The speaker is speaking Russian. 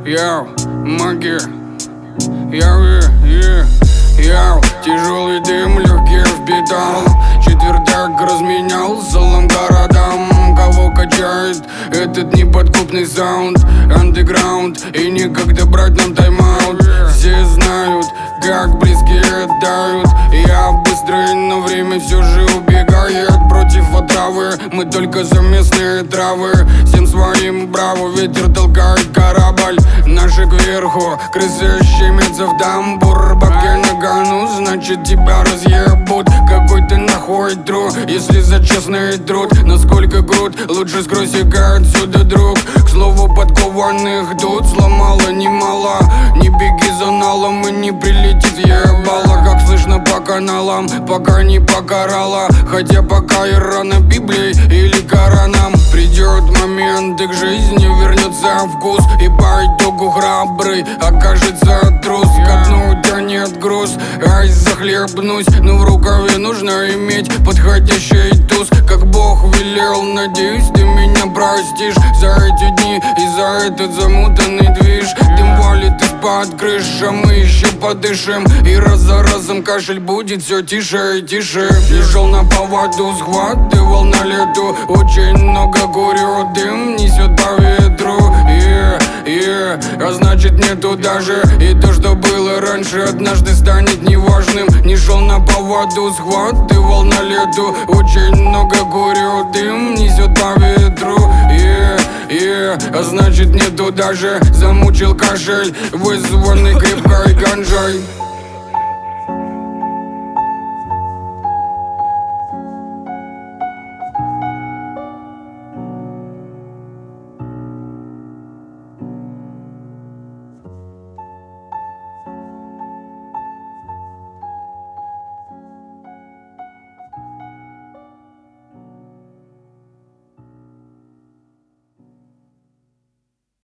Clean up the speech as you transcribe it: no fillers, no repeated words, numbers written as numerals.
Яу, магия. Яу, тяжелый дым, легкий впитал. Четвертак разменял целым городам. Кого качает этот неподкупный саунд? Андеграунд, и некогда брать нам тайм-аут. Все знают, как близкие тают. Я быстрый, но время все же убегает против отравы. Мы только совместные травы. Всем своим браво, ветер толкает корабль. Наши кверху, крысы щемятся в тамбур. Бабки на кону, значит тебя разъебут. Какой ты нахуй тру, если за честный труд. Насколько крут, лучше скройся-ка отсюда, друг. К слову, подкованных тут сломало немало. Не беги за налом и не прилетит ебало. Как слышно по каналам, пока не покарала. Хотя пока и рано Библией или Кораном. Придет момент, и к жизни вернется вкус. И по итогу храбрый окажется трус. Ко дну тянет груз, ай захлебнусь. Но в рукаве нужно иметь подходящий туз. Как Бог велел, надеюсь, ты меня простишь за эти дни и за этот замутанный движ. Дым валит из-под крыш, а мы еще подышим. И раз за разом кашель будет все тише и тише. Не шел на поводу, схватывал на лету. Очень много курю, дым несет по ветру. А значит нету даже. И то, что было раньше, однажды станет неважным. Не шел на поводу, схватывал на лету. Очень много курю, дым несет по ветру. А значит нету даже. Замучил кашель, вызванный крепкой ганжой.